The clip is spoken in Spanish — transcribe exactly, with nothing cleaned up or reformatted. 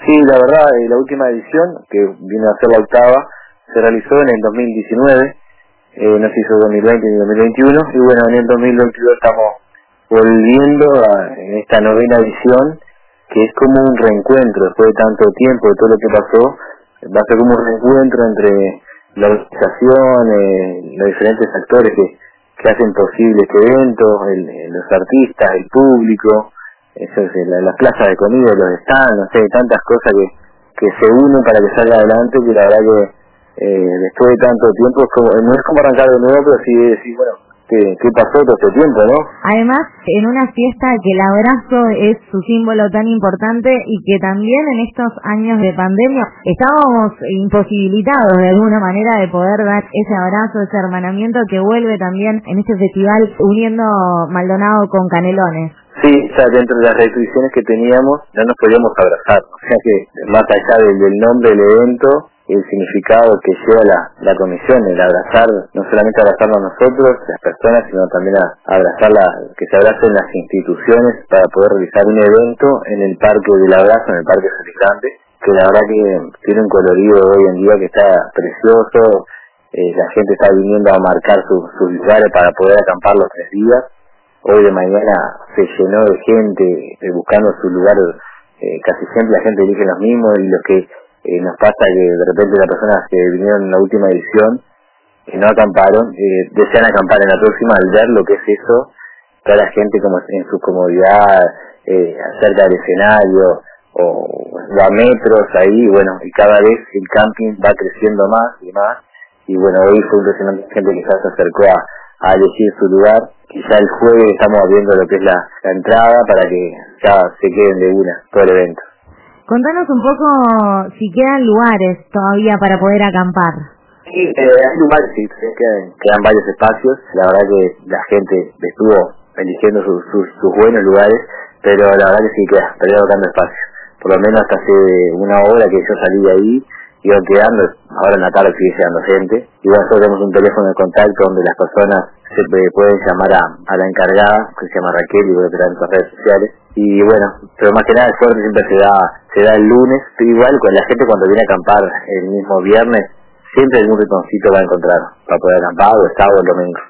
Sí, la verdad, eh, la última edición, que vino a ser la octava, se realizó en el dos mil diecinueve, eh, no se hizo dos mil veinte ni dos mil veintiuno, y bueno, en el dos mil veintidós estamos volviendo a, en esta novena edición, que es como un reencuentro después de tanto tiempo, de todo lo que pasó, va a ser como un reencuentro entre la organización, eh, los diferentes actores que, que hacen posible este evento, el, los artistas, el público, eso es, la, las plazas de comida, los stands, no sé, tantas cosas que, que se unen para que salga adelante, que la verdad que eh, después de tanto tiempo es como, no es como arrancar de nuevo, pero sí decir, bueno, ¿qué, qué pasó todo este tiempo, no? Además, en una fiesta que el abrazo es su símbolo tan importante y que también en estos años de pandemia estábamos imposibilitados de alguna manera de poder dar ese abrazo, ese hermanamiento que vuelve también en este festival uniendo Maldonado con Canelones. Sí, ya dentro de las restricciones que teníamos no nos podíamos abrazar, o sea que más allá del, del nombre del evento, el significado que lleva la, la comisión, el abrazar, no solamente abrazarnos a nosotros, las personas, sino también a, a abrazar la, que se abracen las instituciones para poder realizar un evento en el Parque del Abrazo, en el Parque Grande, que la verdad que tiene un colorido hoy en día que está precioso, eh, la gente está viniendo a marcar sus, sus lugares para poder acampar los tres días. Hoy de mañana se llenó de gente eh, buscando su lugar, eh, casi siempre la gente elige los mismos y los que eh, nos pasa que de repente las personas que vinieron en la última edición que no acamparon, eh, desean acampar en la próxima al ver lo que es eso, toda la gente como en su comodidad, eh, cerca del escenario o, o a metros ahí, bueno, y cada vez el camping va creciendo más y más, y bueno, hoy fue impresionante la gente que ya se acercó a, a elegir su lugar, y ya el jueves estamos abriendo lo que es la, la entrada para que ya se queden de una todo el evento. Contanos un poco si quedan lugares todavía para poder acampar. Sí, eh, hay lugares, sí, quedan, quedan varios espacios, la verdad que la gente estuvo eligiendo sus, sus, sus buenos lugares, pero la verdad que sí queda, pero buscando espacio. Por lo menos hasta hace una hora que yo salí de ahí, iban quedando, ahora en la tarde sigue llegando gente, y bueno, nosotros tenemos un teléfono de contacto donde las personas se pueden llamar a, a la encargada, que se llama Raquel, y voy a tener en sus redes sociales, y bueno, pero más que nada el fuerte siempre se da, se da el lunes, pero igual con la gente cuando viene a acampar el mismo viernes, siempre algún rinconcito va a encontrar para poder acampar o el sábado o el domingo.